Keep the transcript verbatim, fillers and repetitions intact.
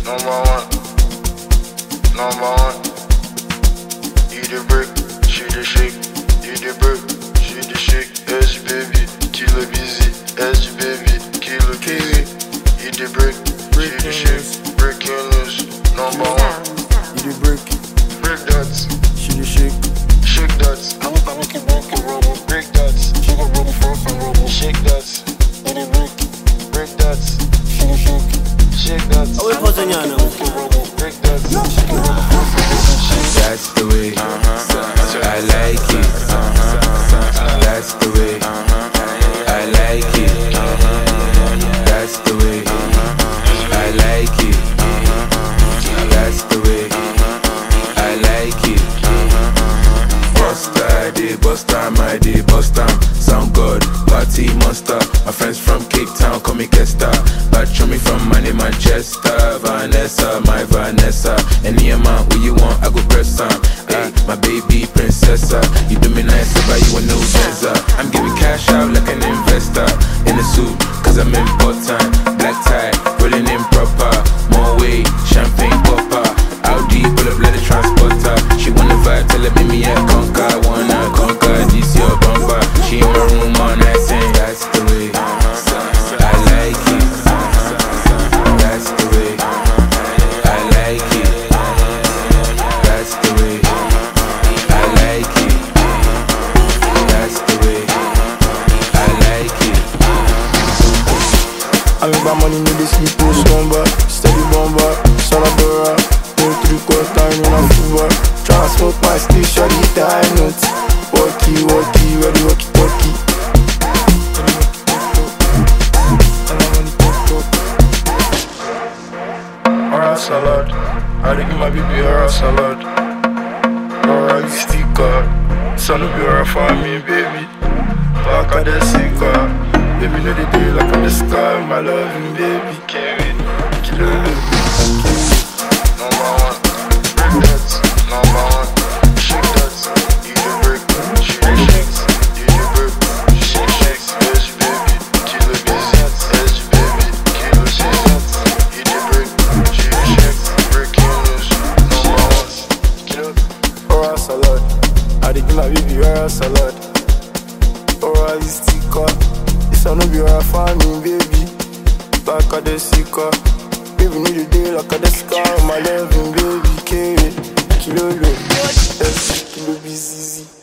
number one, number one. You the break, she the shake. You the break, she the shake. Edge baby, killer busy. Edge baby, killer busy. You the break, she the shake. Breaking news, number one. You the break, break that. she the shake. Shake that. I want to make it break it, roll. Break that. She got ready for a roll. Shake that. You the break, break that. She the shake. Shake that. Oh, we're posting on them. Break that. That's the way I like it. That's the way I like it. That's the way I like it. That's the way I like it. Busta, they busta, my day busta. Sound good, party monster. My friends from Cape Town call me Kesta. But show me from money Manchester. Vanessa, my Vanessa. Any amount where you want, I go press on. Hey, my baby princessa. You do me nice, but you a no dancer. I'm giving cash out like an investor. In a suit, cause I'm important. Black tie, rolling in proper. More weight, champagne popper. Audi, pull up, let the transporter. She wanna vibe, tell her meet me at Conquer. Wanna conquer, this your bumper. She in my room all night saying that's the way I like it. That's the way I like it. That's the way I like it. That's the way I like it. I make my money, no dey sleep, no slumber. Steady bomber, son of a rap. No three quarter in a football. Tryna smoke my stick, shawty hit the high notes. Walkie, walkie, ready, walkie, talkie. Alright, salad. I dey give my baby alright salad. Alright, sticker. Son of a for me, baby. Back at the sicker. Baby, know the day like I'm the sky. My loving baby. Can't wait, kill it. Number one, break that. Number one, shake that. You the break, she the shakes. You the break, she the shakes. Edge baby, killer busy. Edge baby, killer busy. You the break, she the shakes. Breaking news, number one. Kill it. Alright, salad. I dey give my baby alright salad. Alright, sticker. This I know be alright for me, baby. Back at the sicker. Baby, need a day like a the sky. My loving baby, carry. Kilo low. Yes, kilo busy.